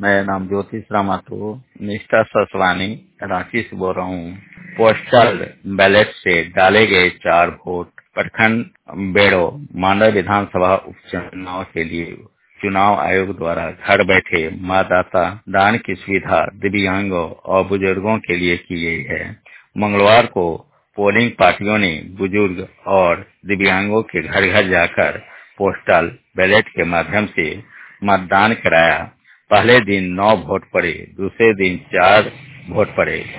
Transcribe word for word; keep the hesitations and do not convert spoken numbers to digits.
मेरा नाम ज्योतिष रामातो निष्ठा ससवानी रांची से बोल रहा हूँ। पोस्टल बैलेट से डाले गए चार वोट प्रखंड बेड़ो मांडर विधानसभा उपचुनाव के लिए चुनाव आयोग द्वारा घर बैठे मतदाता दान की सुविधा दिव्यांगों और बुजुर्गों के लिए की गई है। मंगलवार को पोलिंग पार्टियों ने बुजुर्ग और दिव्यांगों के घर घर जाकर पोस्टल बैलेट के माध्यम से मतदान कराया। पहले दिन नौ वोट पड़े, दूसरे दिन चार वोट पड़े।